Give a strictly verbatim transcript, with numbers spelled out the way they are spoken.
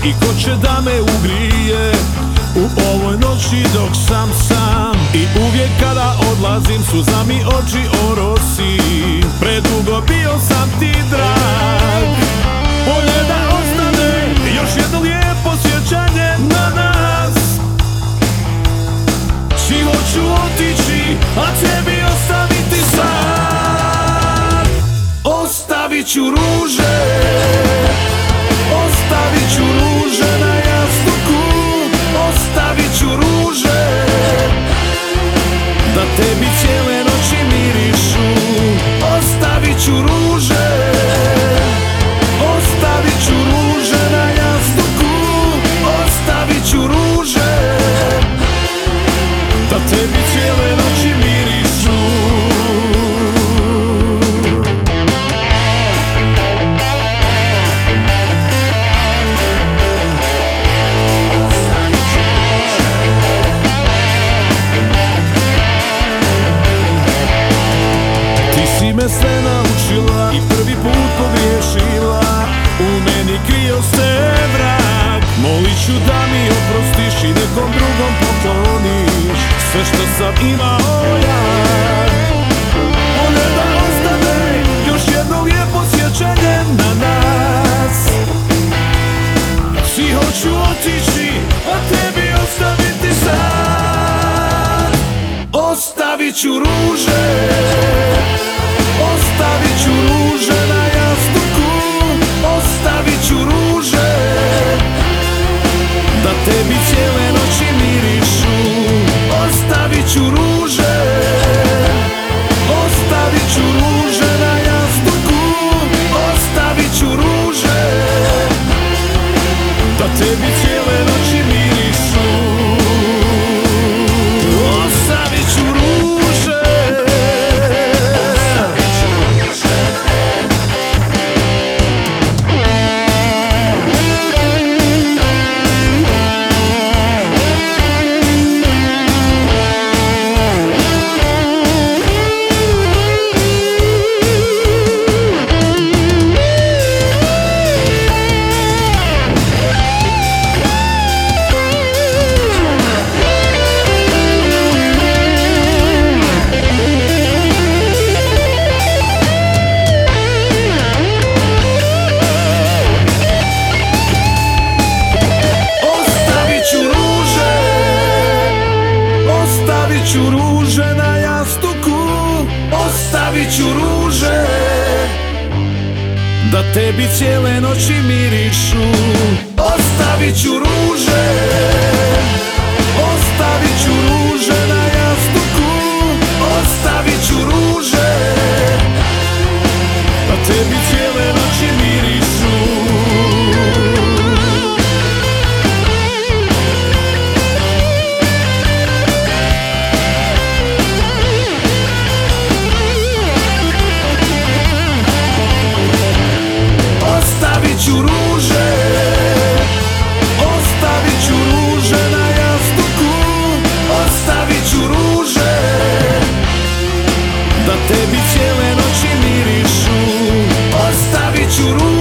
I ko će da me ugrije u ovoj noći dok sam sam. I uvijek kada odlazim suza mi oči orosi. Predugo bio sam ti drag, bolje da ostane još jedno lijepo sjećanje na nas. Svi hoću otići, a tebi ostaviti sad. Ostavit ću ruže, ostavit ću ruže na jastuku. Ostavit ću ruže, da tebi cijele noći mirišu. Ostavit ću ruže, ostavit ću ruže na jastuku. Ostavit ću ruže, da tebi cijele noći mirišu. Ti me sve naučila i prvi put pogriješila. U meni krio se vrag. Molit ću da mi oprostiš i nekom drugom pokloniš sve što sam imao ja. Bolje da ostane još jedno lijepo sjećanje na nas. Svi hoću otići, a tebi ostaviti sad. Ostavit ću ruže, ostavit ću ruže na jastuku. Ostavit ću ruže, da tebi cijele noći mirišu. Ostavit ću ruže, ostavit ću ruže na jastuku. Ostavit ću ruže, da tebi cijele noći mirišu. Ostavit ću ruže. Ostavit ću ruže na jastuku. Ostavit ću ruže, da tebi cijele noći mirišu. Ostavit ću ruže, ostavit ću ruže na jastuku. Ostavit ću ruže, da tebi cijele noći mirišu. Ostavit ću ruže, ostavit ću ruže na jastuku. Ostavit ću ruže, da tebi cijele noći mirišu. Ostavit ću ruže.